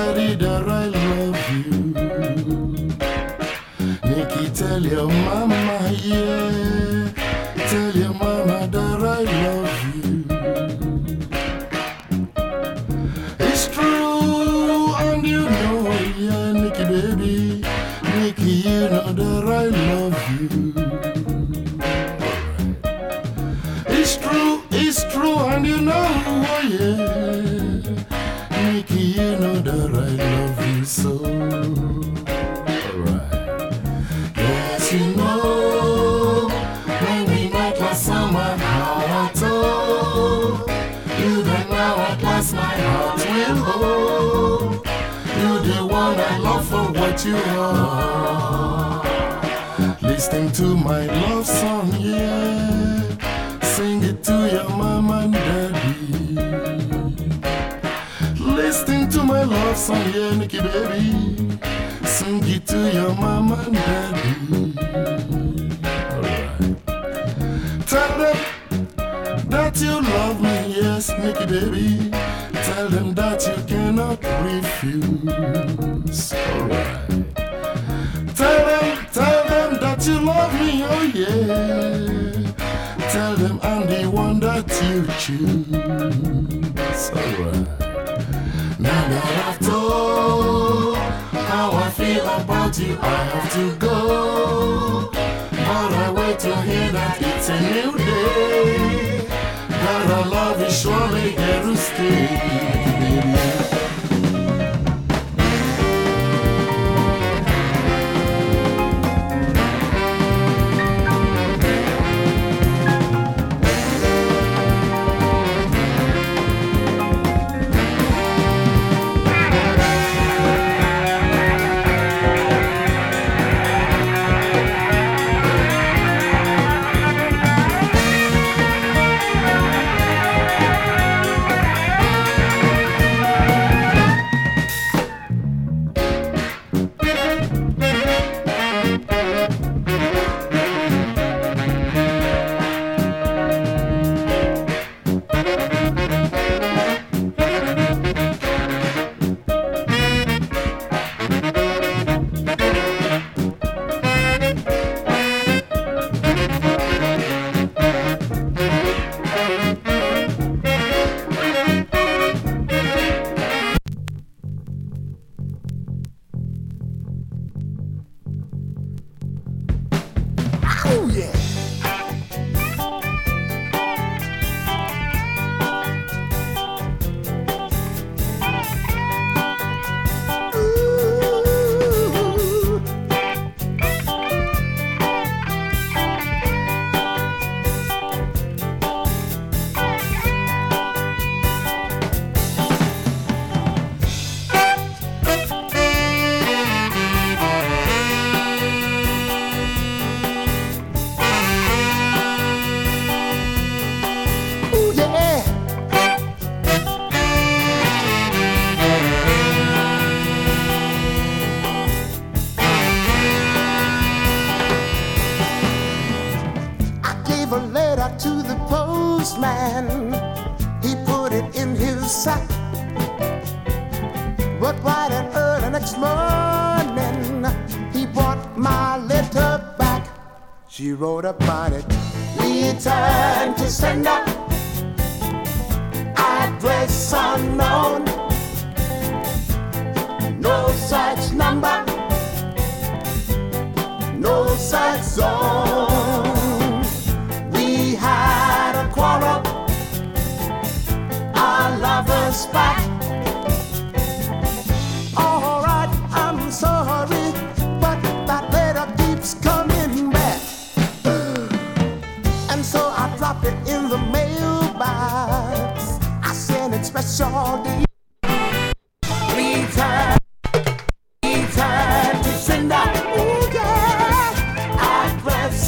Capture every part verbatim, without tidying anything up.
daddy that I love you. Nikki, tell your mama, yeah. Tell your mama that I love you. It's true, and you know, yeah, Nikki, baby. Nikki, you know that I love you. It's true, it's true, and you know, oh yeah. Nikki, you know that I love you so. Alright. Yes, you know, when we met last summer, how I told you that now at last my heart will hold. You're the one I love for what you are. Listening to my love song, yeah. Sing it to your mama and daddy. Listening to my love song, yeah, Nikki baby. Sing it to your mama and daddy. Alright. Tell them that you love me, yes, Nikki baby. Tell them that you cannot refuse. Alright. Tell them, tell them that you love me, oh yeah. Tell them I'm the one that you choose. Alright. Now that I've told how I feel about you, I have to go. But I wait to hear that it's a new day. That our love is surely here to stay, baby. She wrote upon it, return to sender, address unknown, no such number, no such zone. We had a quarrel, our lovers spat. All right, I'm sorry, but that letter keeps coming back. And so I dropped it in the mailbox. I sent it special D. Return, return to sender. Ooh, yeah. Address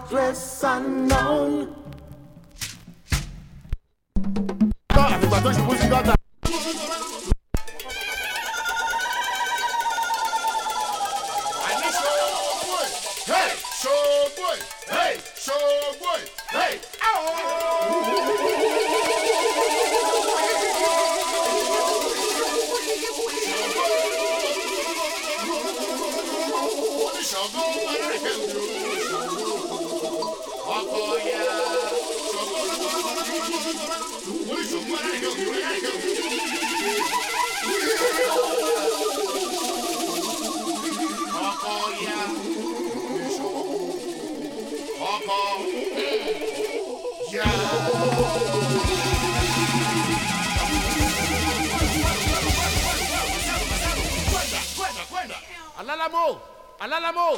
address unknown. Àtìgbà tó ṣubú sí gọ́tà. Hey, show boy! Hey, show boy! Hey, Alálàmó! Alálàmó!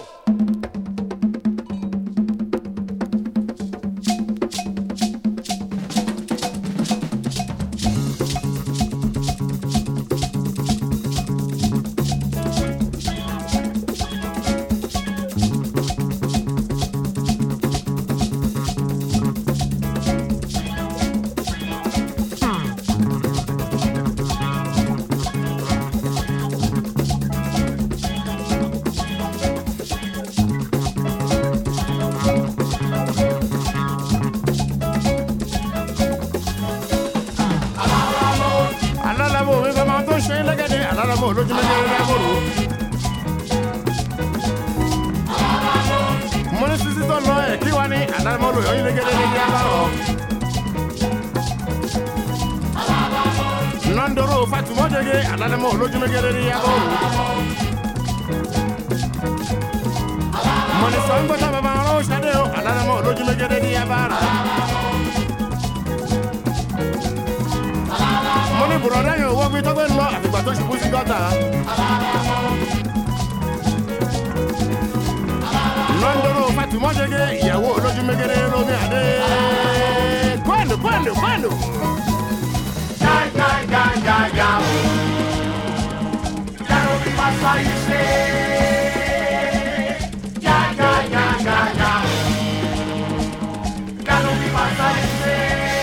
Nandoro Fatima Jege, Alamo, Lojumagere, Monisong Botavaro, Shadow, Alamo, Lojumagere, Yabara. Money brother, you walk with a law at the Batoshi Pusigata. Nandoro Fatima Jege, Yawo, Lojumagere, Romiade. Quando, quando, quando? Ya, ya, ya, ya, ya. Ya no vi más a irse. Ya, ya, ya, ya, ya. Ya no vi más a irse.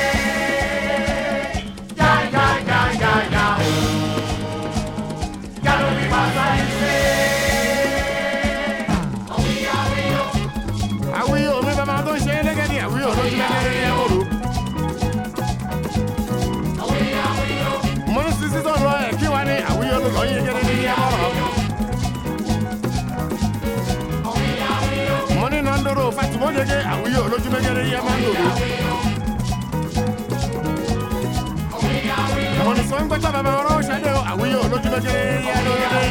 Ya, ya, ya, ya, ya. Ya no vi más a irse. Awi, awi, yo. Awi, yo, me va a mandar un chile que día. Awi, yo, no te me quería oro. Money Nandoro, Fatima Jege, Awiyo, Lojumagere, Yamando. Money Song Botavaro, Shadow, Awiyo, Lojumagere, Yamando.